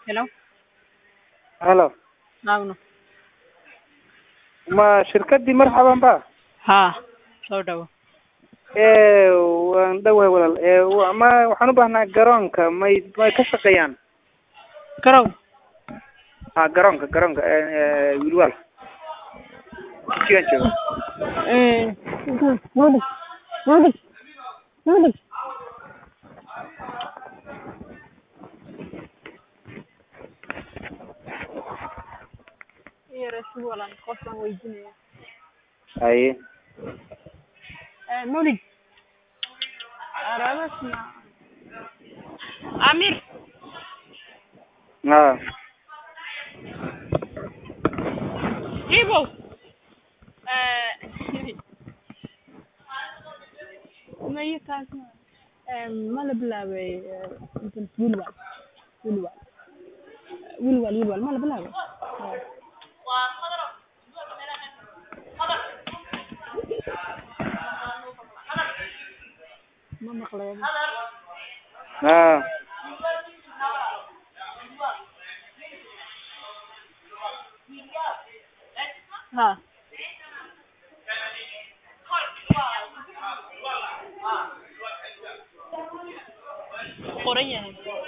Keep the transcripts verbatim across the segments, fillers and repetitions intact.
Hello. Halo, Naagno. ma shirkadii marxaban ba? Ha. Soo dhawo. Ee, waan dhawahay walaal. Ee, wa- ma waxaan u baahnaa garoonka may may ka shaqeeyaan? Garow. Ha, garoonka garoonka ee wilwal. Kiyan jooga. Eh. Noodi. Noodi. Noodi. Yara si walan qofan weydiinaya. Haye. Eh, Noodi. Arabasna. Amir. Ha. Ibo. Eh. Ma yaqaan. Eh, ma la bilaabay intan wilwal. Wilwal. Wilwal wilwal ma la bilaabay. Ma maqlay. Ha. Ha. Qoran yahay.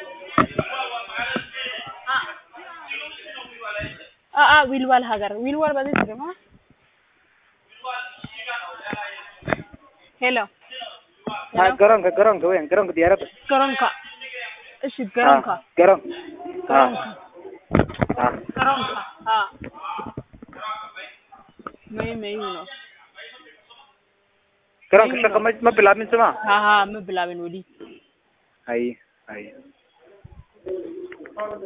Ah ah wilwal hagar. Wilwal baad isga ma? Hello. Ha, garoonka garoonka weyn, garoonka diyaaradda. Garoonka. Ishi garoonka. Ha, garoon. Ha. Garoonka. Ha. Garoonka. Ha. May mayno. Garoonka shaqa ma ma bilaabmin soma? Ha ha ma bilaabin wali. Haye, haye.